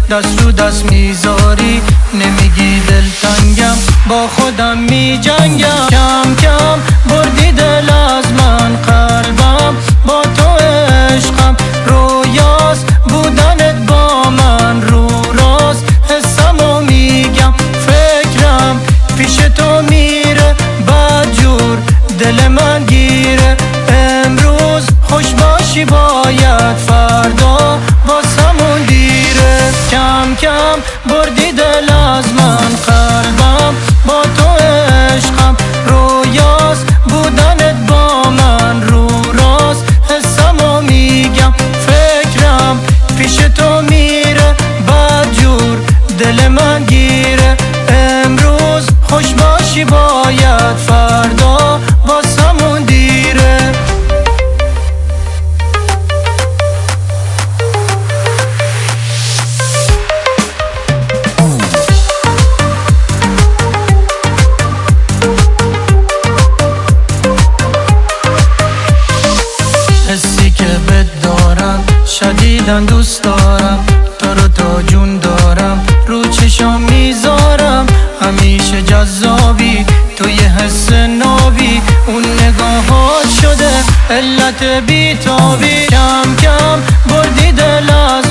دست رو دست میذاری نمیگی دلتنگم با خودم میجنگم کم کم بردی دل از من قلبم با تو عشقم رویاست بودنت با من رو راست حسمو میگم فکرم پیش تو میره بدجور دل من گیره امروز خوش باشی باید فردا واسمون دیره کم کم بردی دل از من قلبم با تو عشقم رویاست بودنت با من رو راست حسمو میگم فکرم پیش تو میره بدجور دل من گیره امروز خوش باشی باید فردا واسمون دیره حسی که بد دارم شدیدن دوست دارم تو رو تا جون دارم رو چشم میذارم همیشه جذابی تو یه حس نابی اون نگاهات شده علت بیتابی کم کم بردی دل از